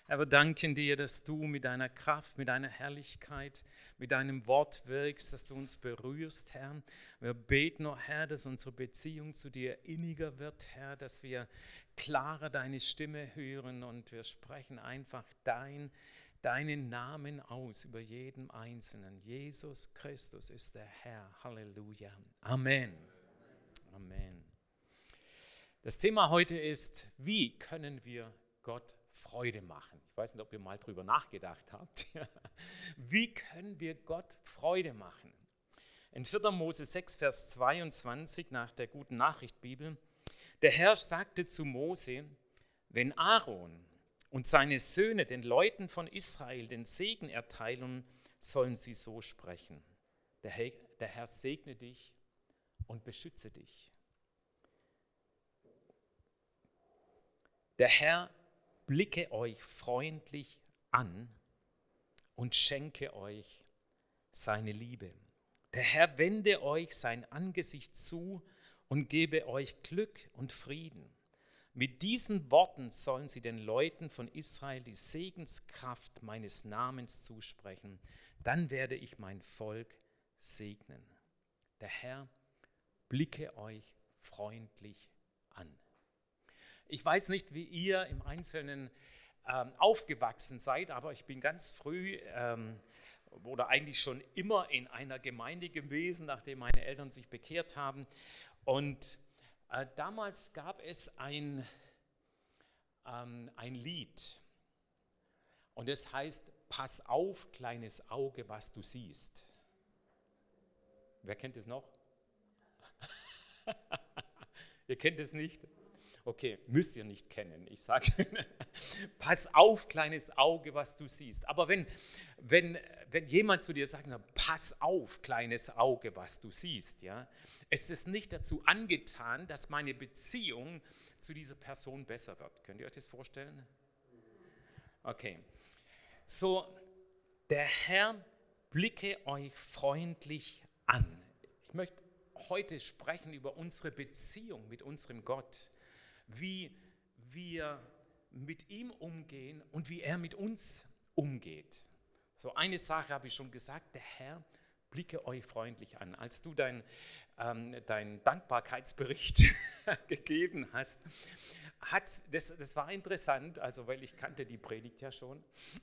Herr, wir danken dir, dass du mit deiner Kraft, mit deiner Herrlichkeit, mit deinem Wort wirkst, dass du uns berührst, Herr. Wir beten, oh Herr, dass unsere Beziehung zu dir inniger wird, Herr, dass wir klarer deine Stimme hören und wir sprechen einfach deinen Namen aus über jedem Einzelnen. Jesus Christus ist der Herr. Halleluja. Amen. Amen. Das Thema heute ist, wie können wir Gott Freude machen? Ich weiß nicht, ob ihr mal drüber nachgedacht habt. Wie können wir Gott Freude machen? In 4. Mose 6, Vers 22 nach der Guten Nachricht Bibel, der Herr sagte zu Mose, wenn Aaron und seine Söhne den Leuten von Israel den Segen erteilen, sollen sie so sprechen. Der Herr segne dich und beschütze dich. Der Herr blicke euch freundlich an und schenke euch seine Liebe. Der Herr wende euch sein Angesicht zu und gebe euch Glück und Frieden. Mit diesen Worten sollen sie den Leuten von Israel die Segenskraft meines Namens zusprechen. Dann werde ich mein Volk segnen. Der Herr blicke euch freundlich an. Ich weiß nicht, wie ihr im Einzelnen aufgewachsen seid, aber ich bin ganz früh oder eigentlich schon immer in einer Gemeinde gewesen, nachdem meine Eltern sich bekehrt haben. Und damals gab es ein Lied und es heißt, pass auf, kleines Auge, was du siehst. Wer kennt es noch? Ihr kennt es nicht? Okay, müsst ihr nicht kennen. Ich sage, pass auf, kleines Auge, was du siehst. Aber wenn jemand zu dir sagt, pass auf, kleines Auge, was du siehst, ja, ist es nicht dazu angetan, dass meine Beziehung zu dieser Person besser wird. Könnt ihr euch das vorstellen? Okay. So, der Herr blicke euch freundlich an. Ich möchte heute sprechen über unsere Beziehung mit unserem Gott. Wie wir mit ihm umgehen und wie er mit uns umgeht. So eine Sache habe ich schon gesagt, der Herr blicke euch freundlich an. Als du deinen Dankbarkeitsbericht gegeben hast, das war interessant, also weil ich kannte die Predigt ja schon.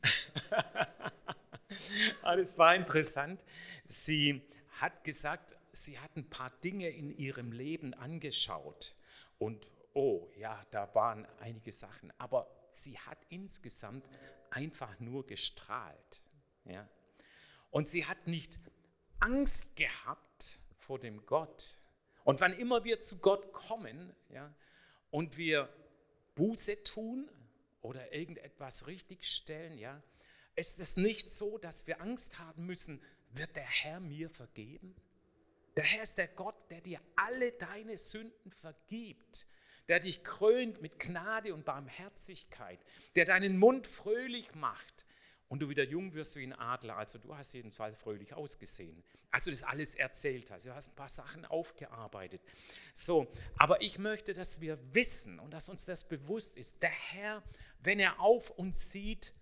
Aber es war interessant, sie hat gesagt, sie hat ein paar Dinge in ihrem Leben angeschaut und oh ja, da waren einige Sachen, aber sie hat insgesamt einfach nur gestrahlt. Ja? Und sie hat nicht Angst gehabt vor dem Gott. Und wann immer wir zu Gott kommen, ja, und wir Buße tun oder irgendetwas richtigstellen, ja, ist es nicht so, dass wir Angst haben müssen, wird der Herr mir vergeben? Der Herr ist der Gott, der dir alle deine Sünden vergibt, der dich krönt mit Gnade und Barmherzigkeit, der deinen Mund fröhlich macht und du wieder jung wirst wie ein Adler. Also du hast jedenfalls fröhlich ausgesehen, als du das alles erzählt hast. Du hast ein paar Sachen aufgearbeitet. So, aber ich möchte, dass wir wissen und dass uns das bewusst ist. Der Herr, wenn er auf uns sieht,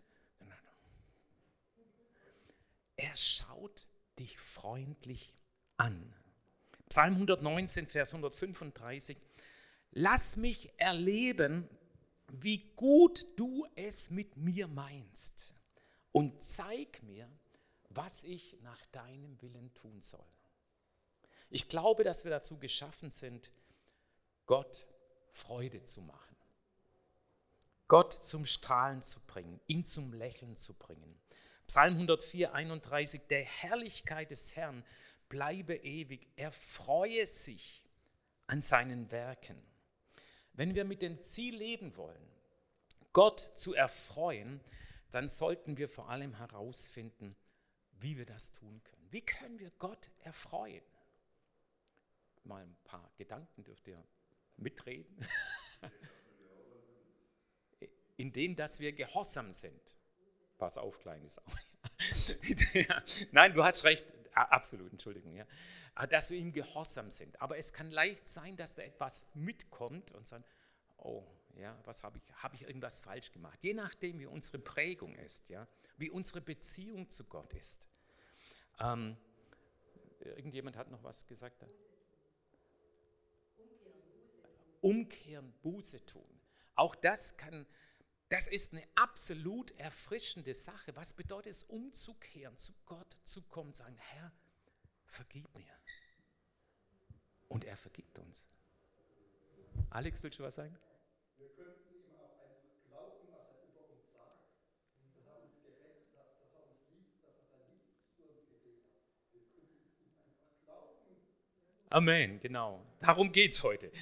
er schaut dich freundlich an. Psalm 119, Vers 135. Lass mich erleben, wie gut du es mit mir meinst und zeig mir, was ich nach deinem Willen tun soll. Ich glaube, dass wir dazu geschaffen sind, Gott Freude zu machen, Gott zum Strahlen zu bringen, ihn zum Lächeln zu bringen. Psalm 104, 31, der Herrlichkeit des Herrn bleibe ewig, er freue sich an seinen Werken. Wenn wir mit dem Ziel leben wollen, Gott zu erfreuen, dann sollten wir vor allem herausfinden, wie wir das tun können. Wie können wir Gott erfreuen? Mal ein paar Gedanken dürft ihr mitreden. Indem, dass wir gehorsam sind. Pass auf, Kleines. Nein, du hast recht. Absolut, Entschuldigung. Ja. Dass wir ihm gehorsam sind. Aber es kann leicht sein, dass da etwas mitkommt und sagt, oh Ja, habe ich irgendwas falsch gemacht? Je nachdem, wie unsere Prägung ist, ja, wie unsere Beziehung zu Gott ist. Irgendjemand hat noch was gesagt? Umkehren, Buße tun. Auch das ist eine absolut erfrischende Sache. Was bedeutet es, umzukehren, zu Gott zu kommen, sagen, Herr, vergib mir. Und er vergibt uns. Alex, willst du was sagen? Wir könnten ihm auch einfach glauben, was er über uns sagt, dass er uns gerettet hat, dass er uns liebt, dass er sein Lied für uns gegeben hat. Wir könnten es ihm einfach glauben. Amen, genau. Darum geht es heute.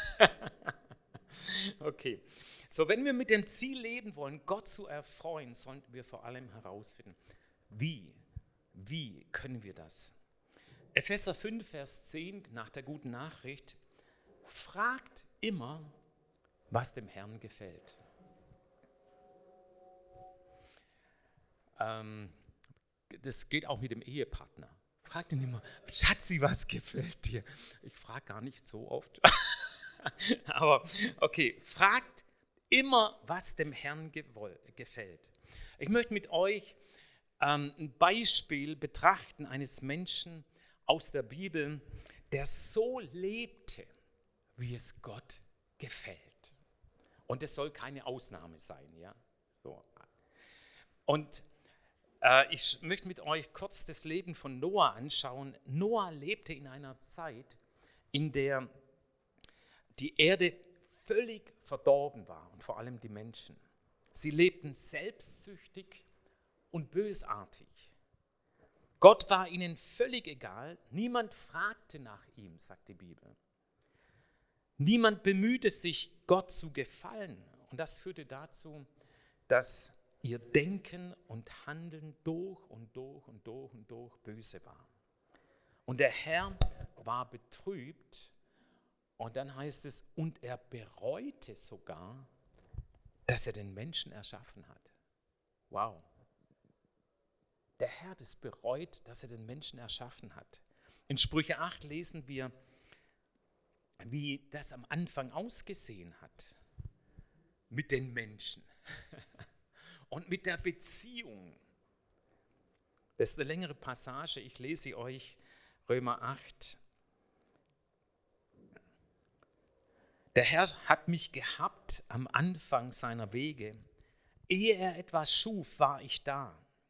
Okay. So, wenn wir mit dem Ziel leben wollen, Gott zu erfreuen, sollten wir vor allem herausfinden, wie können wir das? Epheser 5, Vers 10, nach der guten Nachricht, fragt immer, was dem Herrn gefällt. Das geht auch mit dem Ehepartner. Fragt ihn immer, Schatzi, was gefällt dir? Ich frage gar nicht so oft. Aber okay, fragt immer, was dem Herrn gefällt. Ich möchte mit euch ein Beispiel betrachten eines Menschen aus der Bibel, der so lebte, wie es Gott gefällt. Und es soll keine Ausnahme sein. Ja? So. Und ich möchte mit euch kurz das Leben von Noah anschauen. Noah lebte in einer Zeit, in der die Erde völlig verdorben war und vor allem die Menschen. Sie lebten selbstsüchtig und bösartig. Gott war ihnen völlig egal. Niemand fragte nach ihm, sagt die Bibel. Niemand bemühte sich, Gott zu gefallen. Und das führte dazu, dass ihr Denken und Handeln durch und durch und durch und durch böse war. Und der Herr war betrübt. Und dann heißt es, und er bereute sogar, dass er den Menschen erschaffen hat. Wow. Der Herr hat es bereut, dass er den Menschen erschaffen hat. In Sprüche 8 lesen wir, wie das am Anfang ausgesehen hat mit den Menschen und mit der Beziehung. Das ist eine längere Passage, ich lese euch Römer 8. Der Herr hat mich gehabt am Anfang seiner Wege. Ehe er etwas schuf, war ich da.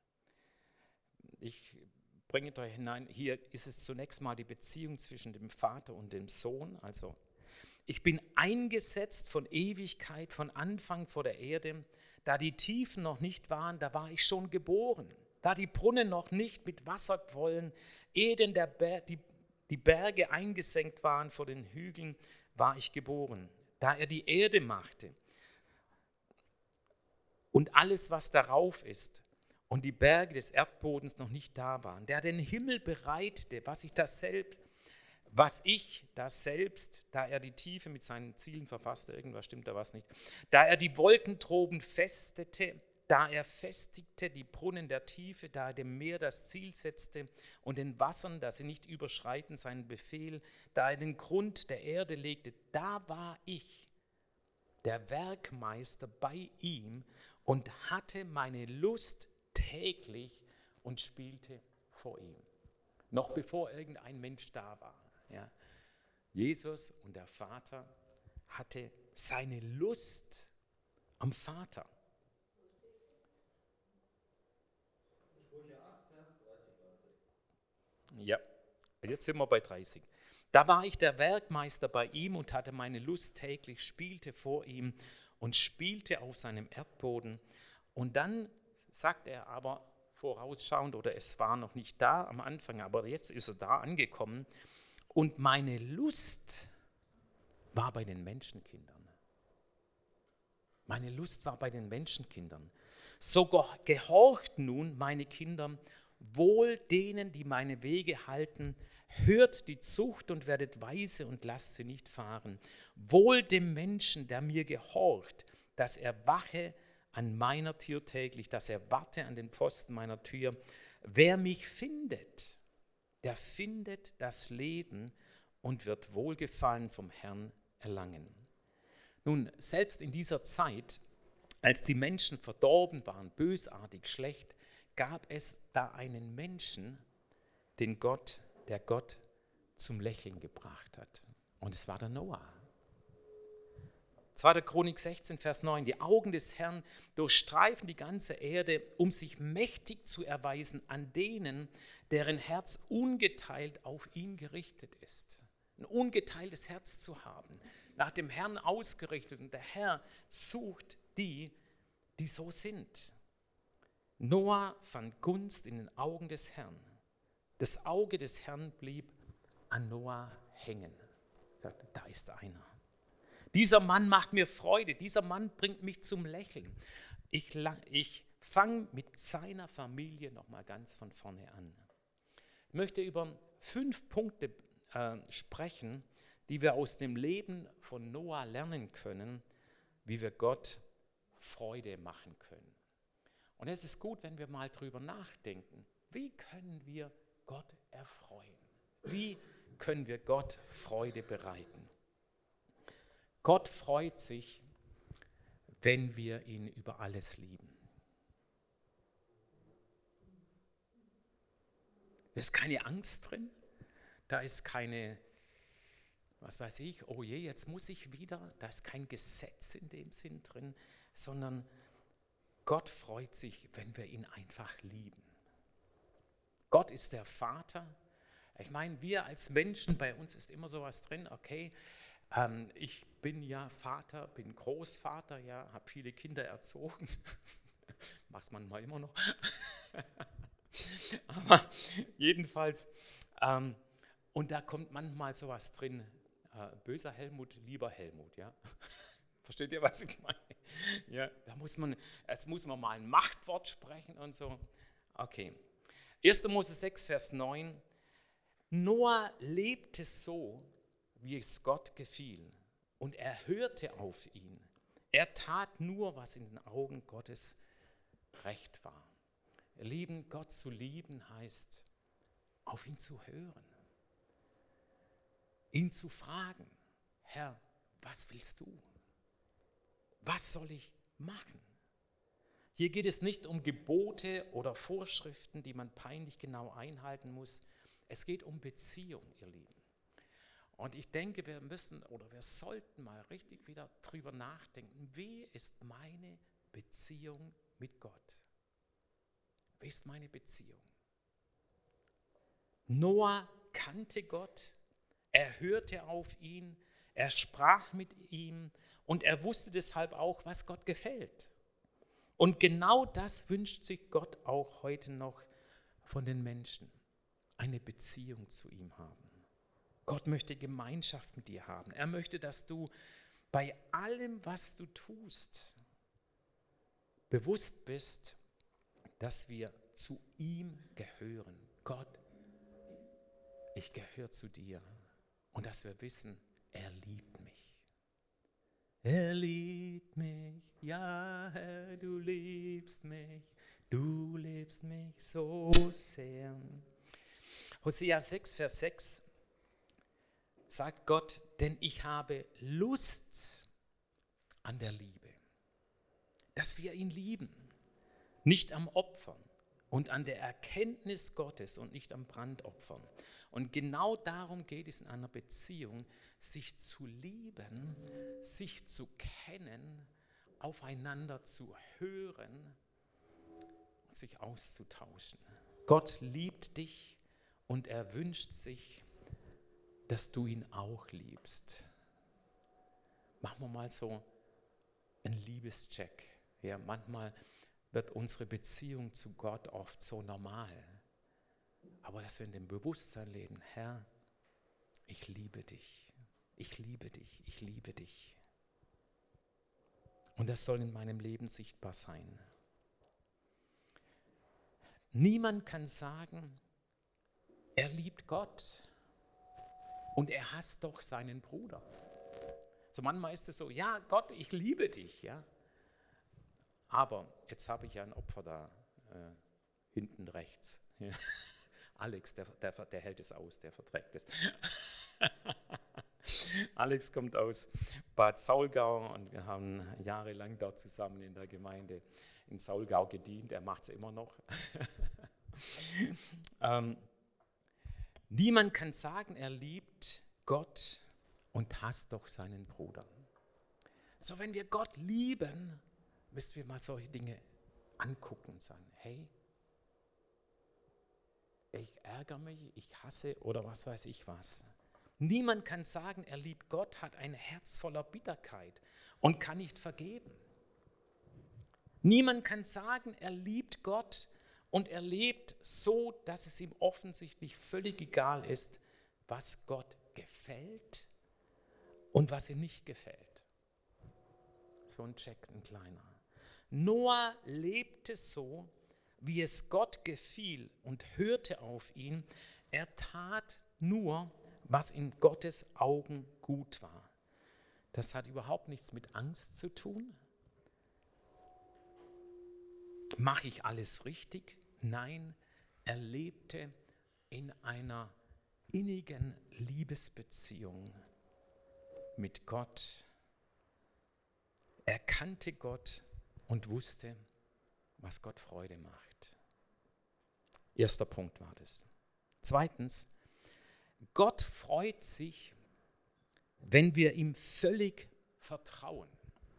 Ich bringe euch hinein, hier ist es zunächst mal die Beziehung zwischen dem Vater und dem Sohn. Also, ich bin eingesetzt von Ewigkeit, von Anfang vor der Erde. Da die Tiefen noch nicht waren, da war ich schon geboren. Da die Brunnen noch nicht mit Wasser quollen, ehe denn die Berge eingesenkt waren vor den Hügeln, war ich geboren. Da er die Erde machte und alles, was darauf ist, und die Berge des Erdbodens noch nicht da waren, der den Himmel bereitete, da er die Tiefe mit seinen Zielen verfasste, irgendwas stimmt da was nicht, da er die Wolkentroben festete, da er festigte die Brunnen der Tiefe, da er dem Meer das Ziel setzte und den Wassern, dass sie nicht überschreiten seinen Befehl, da er den Grund der Erde legte, da war ich, der Werkmeister bei ihm und hatte meine Lust täglich und spielte vor ihm. Noch bevor irgendein Mensch da war. Ja. Jesus und der Vater hatte seine Lust am Vater. Sprüche 8, Vers 30 war das. Ja, jetzt sind wir bei 30. Da war ich der Werkmeister bei ihm und hatte meine Lust täglich, spielte vor ihm und spielte auf seinem Erdboden. Und dann sagt er aber vorausschauend, oder es war noch nicht da am Anfang, aber jetzt ist er da angekommen. Und meine Lust war bei den Menschenkindern. Meine Lust war bei den Menschenkindern. So gehorcht nun, meine Kinder, wohl denen, die meine Wege halten, hört die Zucht und werdet weise und lasst sie nicht fahren. Wohl dem Menschen, der mir gehorcht, dass er wache an meiner Tür täglich, dass er warte an den Pfosten meiner Tür. Wer mich findet, der findet das Leben und wird Wohlgefallen vom Herrn erlangen. Nun, selbst in dieser Zeit, als die Menschen verdorben waren, bösartig, schlecht, gab es da einen Menschen, der Gott zum Lächeln gebracht hat. Und es war der Noah. 2. Chronik 16, Vers 9. Die Augen des Herrn durchstreifen die ganze Erde, um sich mächtig zu erweisen an denen, deren Herz ungeteilt auf ihn gerichtet ist. Ein ungeteiltes Herz zu haben, nach dem Herrn ausgerichtet. Und der Herr sucht die, die so sind. Noah fand Gunst in den Augen des Herrn. Das Auge des Herrn blieb an Noah hängen. Er sagte, da ist einer. Dieser Mann macht mir Freude, dieser Mann bringt mich zum Lächeln. Ich fange mit seiner Familie nochmal ganz von vorne an. Ich möchte über 5 Punkte sprechen, die wir aus dem Leben von Noah lernen können, wie wir Gott Freude machen können. Und es ist gut, wenn wir mal drüber nachdenken, wie können wir Gott erfreuen? Wie können wir Gott Freude bereiten? Gott freut sich, wenn wir ihn über alles lieben. Da ist keine Angst drin, da ist keine, was weiß ich, oh je, jetzt muss ich wieder, da ist kein Gesetz in dem Sinn drin, sondern Gott freut sich, wenn wir ihn einfach lieben. Gott ist der Vater. Ich meine, wir als Menschen, bei uns ist immer sowas drin, okay, ich bin ja Vater, bin Großvater, ja, habe viele Kinder erzogen, macht man mal immer noch, aber jedenfalls, und da kommt manchmal sowas drin, böser Helmut, lieber Helmut, ja. Versteht ihr, was ich meine? Ja, jetzt muss man mal ein Machtwort sprechen und so. Okay. 1. Mose 6, Vers 9. Noah lebte so, wie es Gott gefiel, und er hörte auf ihn. Er tat nur, was in den Augen Gottes recht war. Ihr Lieben, Gott zu lieben heißt, auf ihn zu hören, ihn zu fragen, Herr, was willst du? Was soll ich machen? Hier geht es nicht um Gebote oder Vorschriften, die man peinlich genau einhalten muss. Es geht um Beziehung, ihr Lieben. Und ich denke, wir sollten mal richtig wieder drüber nachdenken, wie ist meine Beziehung mit Gott? Wie ist meine Beziehung? Noah kannte Gott, er hörte auf ihn, er sprach mit ihm und er wusste deshalb auch, was Gott gefällt. Und genau das wünscht sich Gott auch heute noch von den Menschen, eine Beziehung zu ihm haben. Gott möchte Gemeinschaft mit dir haben. Er möchte, dass du bei allem, was du tust, bewusst bist, dass wir zu ihm gehören. Gott, ich gehöre zu dir. Und dass wir wissen, er liebt mich. Er liebt mich, ja Herr, du liebst mich so sehr. Hosea 6, Vers 6 sagt Gott, denn ich habe Lust an der Liebe, dass wir ihn lieben, nicht am Opfern und an der Erkenntnis Gottes und nicht am Brandopfern. Und genau darum geht es in einer Beziehung, sich zu lieben, sich zu kennen, aufeinander zu hören und sich auszutauschen. Gott liebt dich und er wünscht sich, dass du ihn auch liebst. Machen wir mal so einen Liebescheck. Ja, manchmal wird unsere Beziehung zu Gott oft so normal. Aber dass wir in dem Bewusstsein leben, Herr, ich liebe dich, ich liebe dich, ich liebe dich. Und das soll in meinem Leben sichtbar sein. Niemand kann sagen, er liebt Gott und er hasst doch seinen Bruder. So manchmal ist es so, ja Gott, ich liebe dich, ja. Aber jetzt habe ich ja ein Opfer da, hinten rechts. Ja. Alex, der hält es aus, der verträgt es. Alex kommt aus Bad Saulgau und wir haben jahrelang dort zusammen in der Gemeinde in Saulgau gedient. Er macht es immer noch. Niemand kann sagen, er liebt Gott und hasst doch seinen Bruder. So, wenn wir Gott lieben, müssen wir mal solche Dinge angucken und sagen, hey, ich ärgere mich, ich hasse oder was weiß ich was. Niemand kann sagen, er liebt Gott, hat ein Herz voller Bitterkeit und kann nicht vergeben. Niemand kann sagen, er liebt Gott und er lebt so, dass es ihm offensichtlich völlig egal ist, was Gott gefällt und was ihm nicht gefällt. So ein Check, ein kleiner. Noah lebte so, wie es Gott gefiel und hörte auf ihn. Er tat nur, was in Gottes Augen gut war. Das hat überhaupt nichts mit Angst zu tun. Mache ich alles richtig? Nein, er lebte in einer innigen Liebesbeziehung mit Gott. Er kannte Gott und wusste, was Gott Freude macht. Erster Punkt war das. Zweitens, Gott freut sich, wenn wir ihm völlig vertrauen.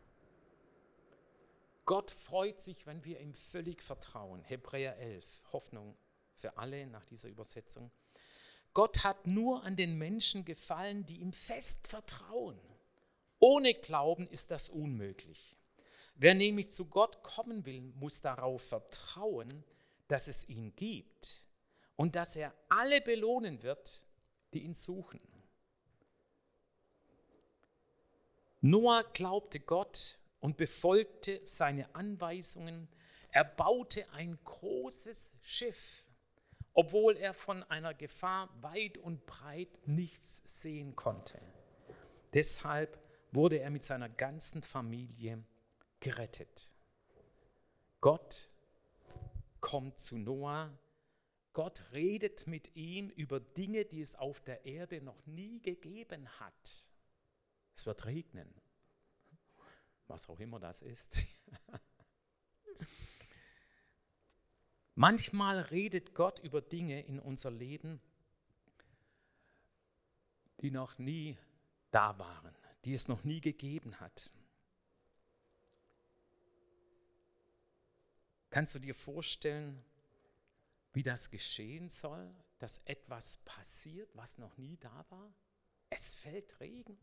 Gott freut sich, wenn wir ihm völlig vertrauen. Hebräer 11, Hoffnung für alle nach dieser Übersetzung. Gott hat nur an den Menschen gefallen, die ihm fest vertrauen. Ohne Glauben ist das unmöglich. Wer nämlich zu Gott kommen will, muss darauf vertrauen, dass es ihn gibt und dass er alle belohnen wird, die ihn suchen. Noah glaubte Gott und befolgte seine Anweisungen. Er baute ein großes Schiff, obwohl er von einer Gefahr weit und breit nichts sehen konnte. Deshalb wurde er mit seiner ganzen Familie gerettet. Gott kommt zu Noah. Gott redet mit ihm über Dinge, die es auf der Erde noch nie gegeben hat. Es wird regnen, was auch immer das ist. Manchmal redet Gott über Dinge in unser Leben, die noch nie da waren, die es noch nie gegeben hat. Kannst du dir vorstellen, wie das geschehen soll, dass etwas passiert, was noch nie da war? Es fällt Regen.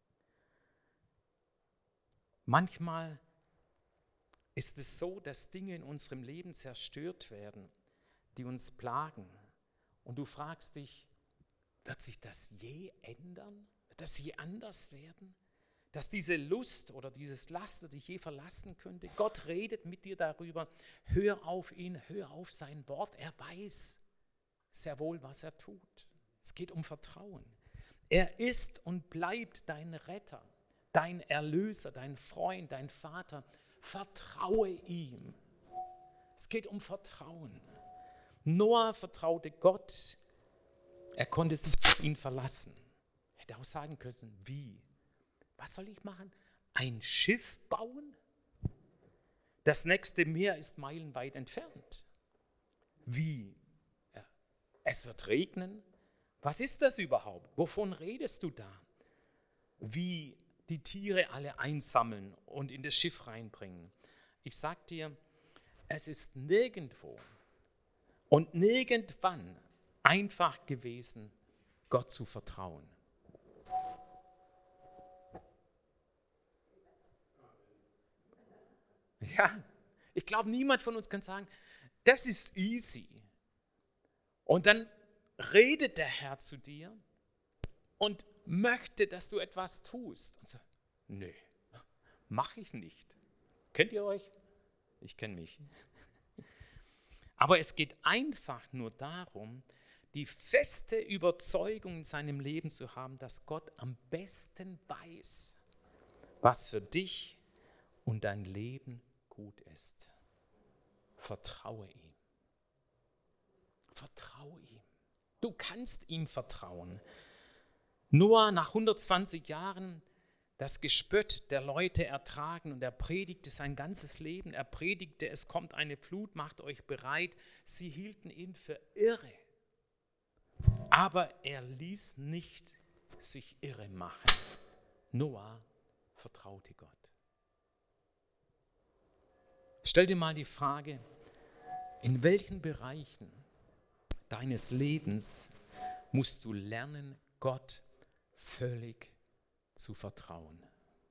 Manchmal ist es so, dass Dinge in unserem Leben zerstört werden, die uns plagen. Und du fragst dich, wird sich das je ändern? Wird das je anders werden? Dass diese Lust oder dieses Laster dich je verlassen könnte? Gott redet mit dir darüber. Hör auf ihn, hör auf sein Wort. Er weiß sehr wohl, was er tut. Es geht um Vertrauen. Er ist und bleibt dein Retter, dein Erlöser, dein Freund, dein Vater. Vertraue ihm. Es geht um Vertrauen. Noah vertraute Gott. Er konnte sich auf ihn verlassen. Er hätte auch sagen können, wie? Was soll ich machen? Ein Schiff bauen? Das nächste Meer ist meilenweit entfernt. Wie? Ja. Es wird regnen? Was ist das überhaupt? Wovon redest du da? Wie die Tiere alle einsammeln und in das Schiff reinbringen? Ich sag dir, es ist nirgendwo und nirgendwann einfach gewesen, Gott zu vertrauen. Ja, ich glaube, niemand von uns kann sagen, das ist easy. Und dann redet der Herr zu dir und möchte, dass du etwas tust. Und sagt, nö, mache ich nicht. Kennt ihr euch? Ich kenne mich. Aber es geht einfach nur darum, die feste Überzeugung in seinem Leben zu haben, dass Gott am besten weiß, was für dich und dein Leben gut ist. Vertraue ihm. Vertraue ihm. Du kannst ihm vertrauen. Noah nach 120 Jahren das Gespött der Leute ertragen und er predigte sein ganzes Leben. Er predigte, es kommt eine Flut, macht euch bereit. Sie hielten ihn für irre. Aber er ließ nicht sich irre machen. Noah vertraute Gott. Stell dir mal die Frage, in welchen Bereichen deines Lebens musst du lernen, Gott völlig zu vertrauen?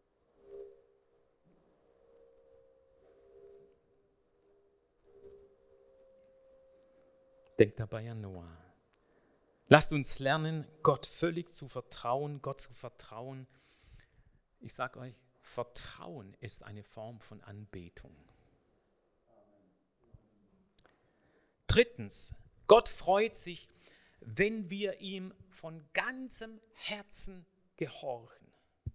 Denk dabei an Noah. Lasst uns lernen, Gott völlig zu vertrauen, Gott zu vertrauen. Ich sage euch, Vertrauen ist eine Form von Anbetung. Drittens, Gott freut sich, wenn wir ihm von ganzem Herzen gehorchen.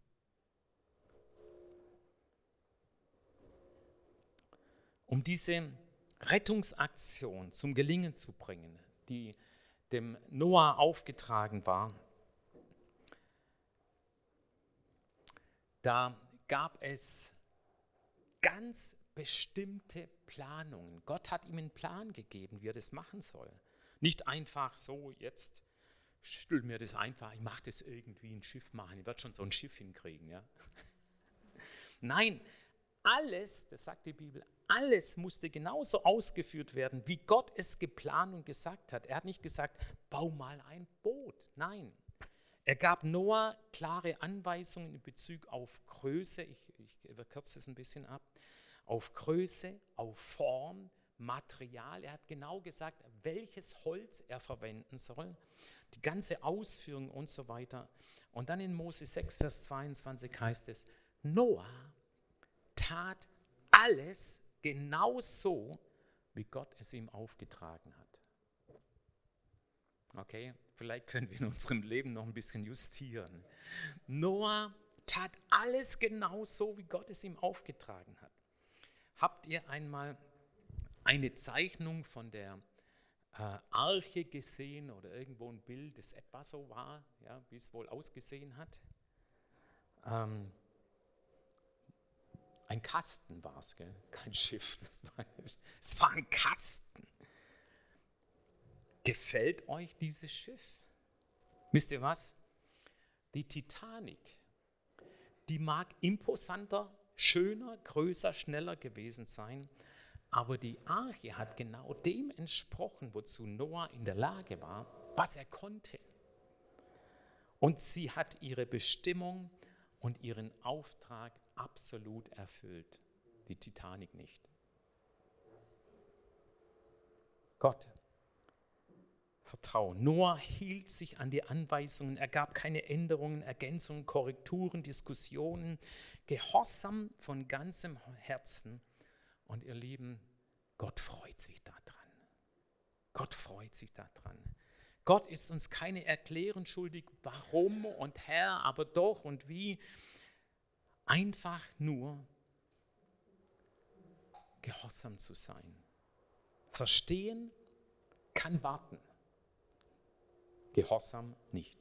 Um diese Rettungsaktion zum Gelingen zu bringen, die dem Noah aufgetragen war, da gab es ganz bestimmte Planungen. Gott hat ihm einen Plan gegeben, wie er das machen soll. Nicht einfach so, jetzt schüttel mir das einfach, ich mache das irgendwie ein Schiff machen, ich werde schon so ein Schiff hinkriegen. Ja? Nein, alles, das sagt die Bibel, alles musste genauso ausgeführt werden, wie Gott es geplant und gesagt hat. Er hat nicht gesagt, bau mal ein Boot. Nein, er gab Noah klare Anweisungen in Bezug auf Größe, ich kürze es ein bisschen ab, auf Größe, auf Form, Material. Er hat genau gesagt, welches Holz er verwenden soll, die ganze Ausführung und so weiter. Und dann in Mose 6, Vers 22 heißt es, Noah tat alles genau so, wie Gott es ihm aufgetragen hat. Okay, vielleicht können wir in unserem Leben noch ein bisschen justieren. Noah tat alles genau so, wie Gott es ihm aufgetragen hat. Habt ihr einmal eine Zeichnung von der Arche gesehen oder irgendwo ein Bild, das etwa so war, ja, wie es wohl ausgesehen hat? Ein Kasten war es, kein Schiff. Es war ein Kasten. Gefällt euch dieses Schiff? Wisst ihr was? Die Titanic, die mag imposanter, schöner, größer, schneller gewesen sein, aber die Arche hat genau dem entsprochen, wozu Noah in der Lage war, was er konnte. Und sie hat ihre Bestimmung und ihren Auftrag absolut erfüllt. Die Titanic nicht. Gott, Vertrauen. Noah hielt sich an die Anweisungen, er gab keine Änderungen, Ergänzungen, Korrekturen, Diskussionen, Gehorsam von ganzem Herzen. Und ihr Lieben, Gott freut sich daran. Gott freut sich daran. Gott ist uns keine Erklärung schuldig, warum und Herr, aber doch und wie. Einfach nur gehorsam zu sein. Verstehen kann warten. Gehorsam nicht.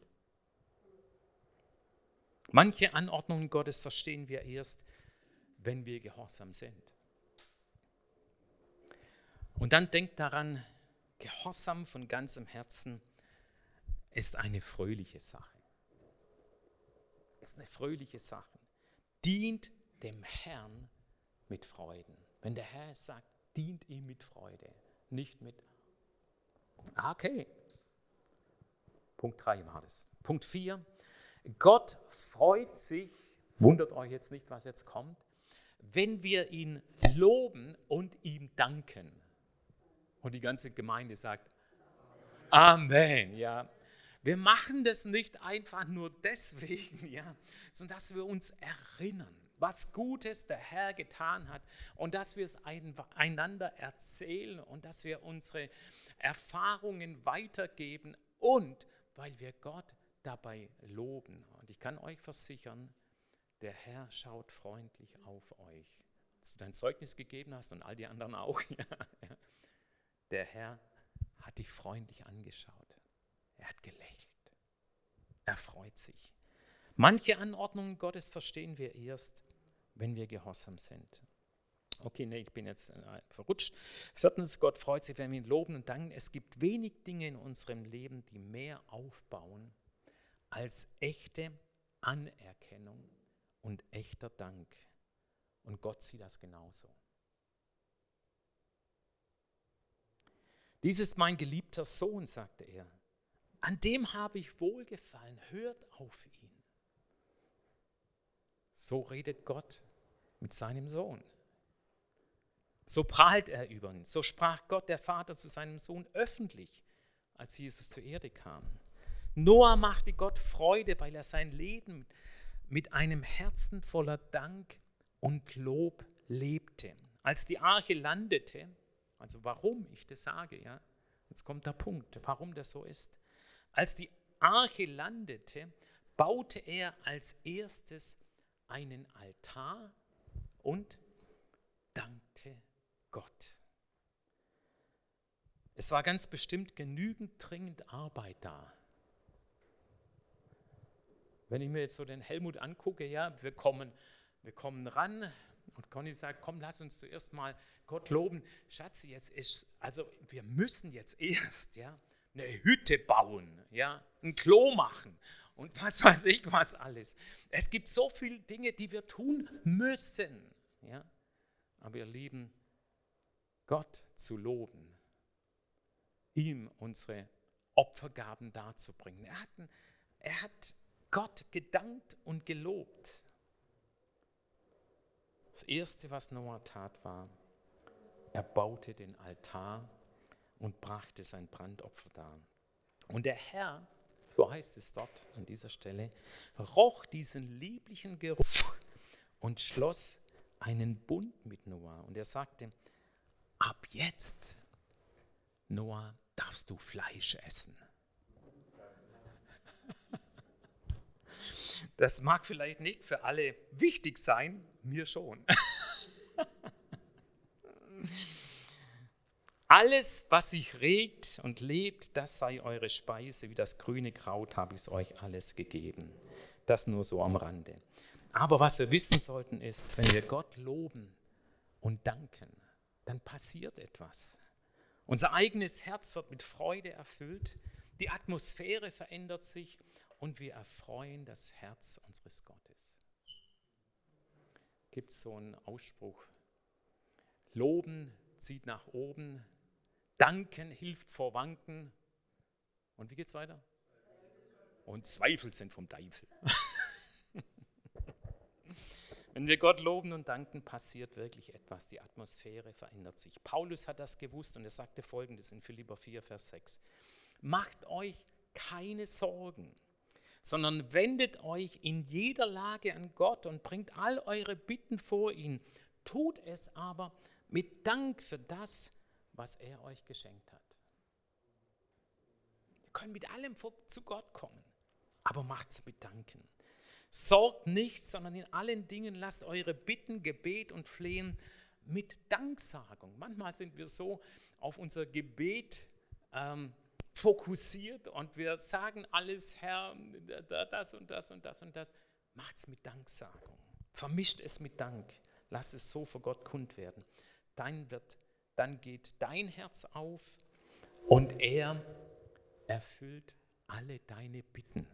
Manche Anordnungen Gottes verstehen wir erst, wenn wir gehorsam sind. Und dann denkt daran, Gehorsam von ganzem Herzen ist eine fröhliche Sache. Ist eine fröhliche Sache. Dient dem Herrn mit Freuden. Wenn der Herr es sagt, dient ihm mit Freude, nicht mit, okay. Punkt 3 war das. Punkt 4, Gott freut sich, wundert euch jetzt nicht, was jetzt kommt, wenn wir ihn loben und ihm danken. Und die ganze Gemeinde sagt, Amen, ja. Wir machen das nicht einfach nur deswegen, ja, sondern dass wir uns erinnern, was Gutes der Herr getan hat und dass wir es einander erzählen und dass wir unsere Erfahrungen weitergeben und weil wir Gott dabei loben. Und ich kann euch versichern, der Herr schaut freundlich auf euch. Dass du dein Zeugnis gegeben hast und all die anderen auch. Ja. Der Herr hat dich freundlich angeschaut. Er hat gelächelt. Er freut sich. Manche Anordnungen Gottes verstehen wir erst, wenn wir gehorsam sind. Okay, nee, ich bin jetzt verrutscht. 4. Gott freut sich, wenn wir ihn loben und danken. Es gibt wenig Dinge in unserem Leben, die mehr aufbauen als echte Anerkennung und echter Dank. Und Gott sieht das genauso. Dies ist mein geliebter Sohn, sagte er. An dem habe ich Wohlgefallen. Hört auf ihn. So redet Gott mit seinem Sohn. So prahlt er über ihn. So sprach Gott, der Vater, zu seinem Sohn öffentlich, als Jesus zur Erde kam. Noah machte Gott Freude, weil er sein Leben mit einem Herzen voller Dank und Lob lebte. Als die Arche landete, also warum ich das sage, ja, jetzt kommt der Punkt, warum das so ist. Als die Arche landete, baute er als erstes einen Altar und dankte Gott. Es war ganz bestimmt genügend dringend Arbeit da. Wenn ich mir jetzt so den Helmut angucke, ja, wir kommen ran und Conny sagt, komm, lass uns zuerst mal Gott loben. Schatzi, wir müssen jetzt erst, ja, eine Hütte bauen, ja, ein Klo machen und was weiß ich was alles. Es gibt so viele Dinge, die wir tun müssen, ja, aber ihr Lieben, Gott zu loben, ihm unsere Opfergaben darzubringen. Er hat Gott gedankt und gelobt. Das Erste, was Noah tat, war, er baute den Altar und brachte sein Brandopfer dar. Und der Herr, so heißt es dort an dieser Stelle, roch diesen lieblichen Geruch und schloss einen Bund mit Noah. Und er sagte, ab jetzt, Noah, darfst du Fleisch essen. Das mag vielleicht nicht für alle wichtig sein, mir schon. Alles, was sich regt und lebt, das sei eure Speise. Wie das grüne Kraut habe ich es euch alles gegeben. Das nur so am Rande. Aber was wir wissen sollten ist, wenn wir Gott loben und danken, dann passiert etwas. Unser eigenes Herz wird mit Freude erfüllt, die Atmosphäre verändert sich und wir erfreuen das Herz unseres Gottes. Gibt es so einen Ausspruch, Loben zieht nach oben, Danken hilft vor Wanken. Und wie geht's weiter? Und Zweifel sind vom Teufel. Wenn wir Gott loben und danken, passiert wirklich etwas. Die Atmosphäre verändert sich. Paulus hat das gewusst und er sagte Folgendes in Philipper 4, Vers 6. Macht euch keine Sorgen, sondern wendet euch in jeder Lage an Gott und bringt all eure Bitten vor ihn. Tut es aber mit Dank für das, was er euch geschenkt hat. Ihr könnt mit allem zu Gott kommen, aber macht's mit Danken. Sorgt nicht, sondern in allen Dingen lasst eure Bitten, Gebet und Flehen mit Danksagung. Manchmal sind wir so auf unser Gebet fokussiert und wir sagen alles, Herr, das und das und das und das. Macht's mit Danksagung. Vermischt es mit Dank. Lasst es so vor Gott kund werden. Dann geht dein Herz auf und er erfüllt alle deine Bitten.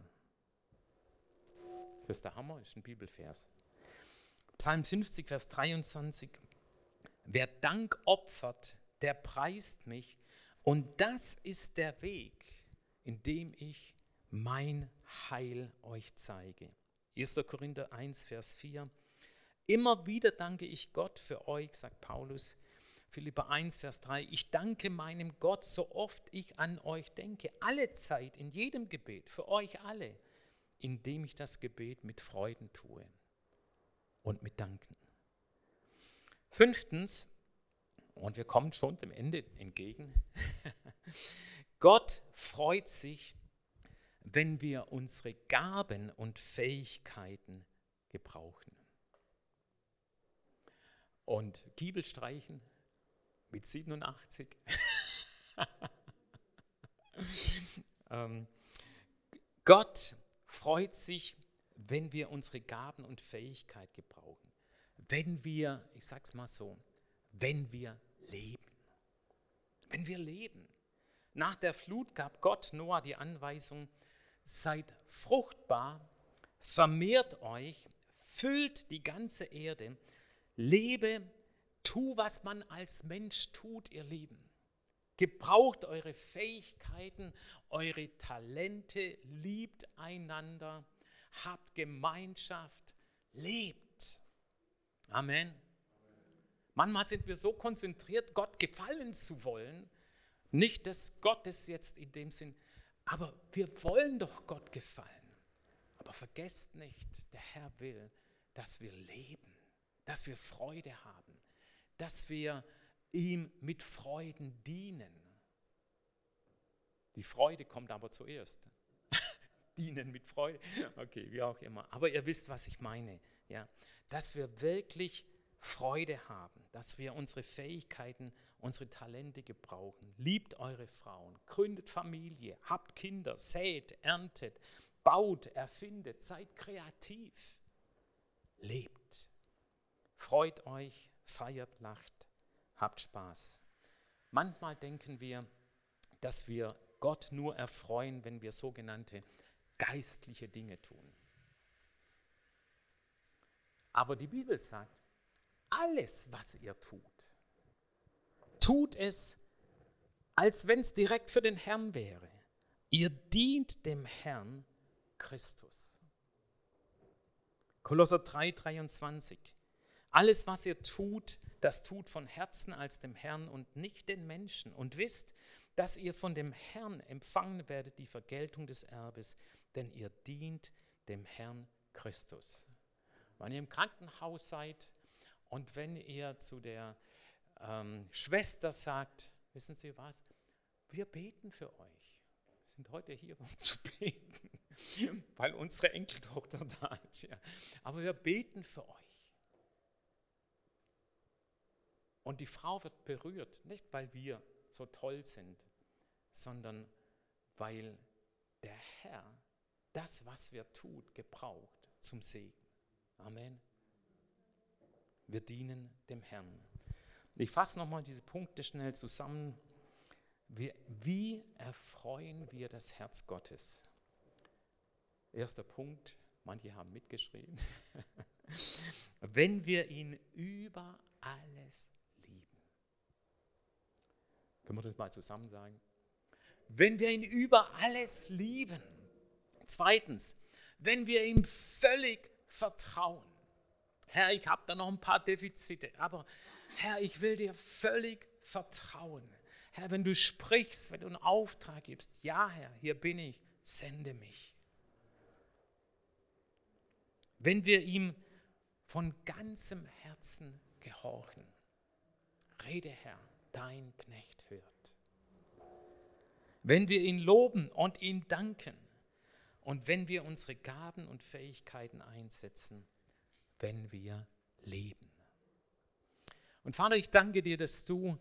Das ist der Hammer, das ist ein Bibelvers. Psalm 50, Vers 23. Wer Dank opfert, der preist mich. Und das ist der Weg, in dem ich mein Heil euch zeige. 1. Korinther 1, Vers 4. Immer wieder danke ich Gott für euch, sagt Paulus. Philipper 1, Vers 3. Ich danke meinem Gott, so oft ich an euch denke. Alle Zeit, in jedem Gebet, für euch alle, indem ich das Gebet mit Freuden tue und mit Danken. 5. Und wir kommen schon dem Ende entgegen. Gott freut sich, wenn wir unsere Gaben und Fähigkeiten gebrauchen. Und Giebel streichen mit 87. Gott freut sich, wenn wir unsere Gaben und Fähigkeit gebrauchen. Wenn wir, ich sag's mal so, wenn wir leben. Wenn wir leben. Nach der Flut gab Gott Noah die Anweisung, seid fruchtbar, vermehrt euch, füllt die ganze Erde, lebe, tu, was man als Mensch tut, ihr Lieben. Gebraucht eure Fähigkeiten, eure Talente, liebt einander, habt Gemeinschaft, lebt. Amen. Manchmal sind wir so konzentriert, Gott gefallen zu wollen, nicht des Gottes jetzt in dem Sinn, aber wir wollen doch Gott gefallen. Aber vergesst nicht, der Herr will, dass wir leben, dass wir Freude haben, dass wir ihm mit Freuden dienen. Die Freude kommt aber zuerst. Dienen mit Freude, okay, wie auch immer. Aber ihr wisst, was ich meine. Ja? Dass wir wirklich Freude haben, dass wir unsere Fähigkeiten, unsere Talente gebrauchen. Liebt eure Frauen, gründet Familie, habt Kinder, sät, erntet, baut, erfindet, seid kreativ. Lebt. Freut euch, feiert, lacht, habt Spaß. Manchmal denken wir, dass wir Gott nur erfreuen, wenn wir sogenannte geistliche Dinge tun. Aber die Bibel sagt, alles, was ihr tut, tut es, als wenn es direkt für den Herrn wäre. Ihr dient dem Herrn Christus. Kolosser 3,23. Alles, was ihr tut, das tut von Herzen als dem Herrn und nicht den Menschen. Und wisst, dass ihr von dem Herrn empfangen werdet die Vergeltung des Erbes, denn ihr dient dem Herrn Christus. Wenn ihr im Krankenhaus seid und wenn ihr zu der Schwester sagt, wissen Sie was, wir beten für euch. Wir sind heute hier, um zu beten, weil unsere Enkeltochter da ist. Ja. Aber wir beten für euch. Und die Frau wird berührt, nicht weil wir so toll sind, sondern weil der Herr das, was wir tun, gebraucht zum Segen. Amen. Wir dienen dem Herrn. Ich fasse nochmal diese Punkte schnell zusammen. Wie erfreuen wir das Herz Gottes? Erster Punkt, manche haben mitgeschrieben. Wenn wir ihn über alles lieben. Können wir das mal zusammen sagen? Wenn wir ihn über alles lieben. Zweitens, wenn wir ihm völlig vertrauen. Herr, ich habe da noch ein paar Defizite, aber Herr, ich will dir völlig vertrauen. Herr, wenn du sprichst, wenn du einen Auftrag gibst, ja Herr, hier bin ich, sende mich. Wenn wir ihm von ganzem Herzen gehorchen, rede Herr, dein Knecht hört. Wenn wir ihn loben und ihm danken und wenn wir unsere Gaben und Fähigkeiten einsetzen, wenn wir leben. Und Vater, ich danke dir, dass du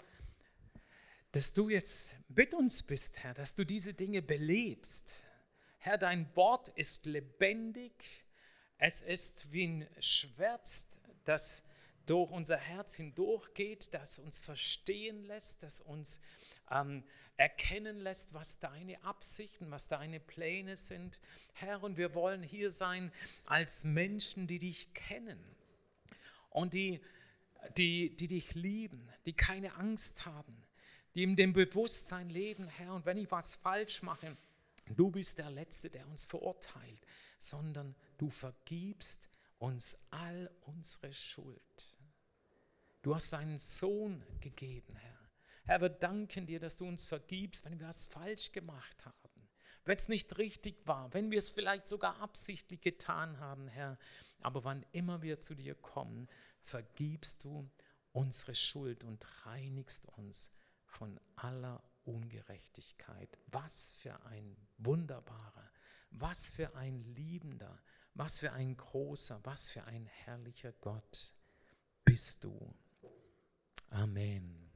jetzt mit uns bist, Herr, dass du diese Dinge belebst. Herr, dein Wort ist lebendig, es ist wie ein Schwert, das durch unser Herz hindurchgeht, das uns verstehen lässt, das uns erkennen lässt, was deine Absichten, was deine Pläne sind. Herr, und wir wollen hier sein als Menschen, die dich kennen und die dich lieben, die keine Angst haben, die in dem Bewusstsein leben, Herr, und wenn ich was falsch mache, du bist der Letzte, der uns verurteilt, sondern du vergibst uns all unsere Schuld. Du hast deinen Sohn gegeben, Herr. Herr, wir danken dir, dass du uns vergibst, wenn wir was falsch gemacht haben, wenn es nicht richtig war, wenn wir es vielleicht sogar absichtlich getan haben, Herr. Aber wann immer wir zu dir kommen, vergibst du unsere Schuld und reinigst uns von aller Ungerechtigkeit. Was für ein wunderbarer, was für ein liebender, was für ein großer, was für ein herrlicher Gott bist du. Amen.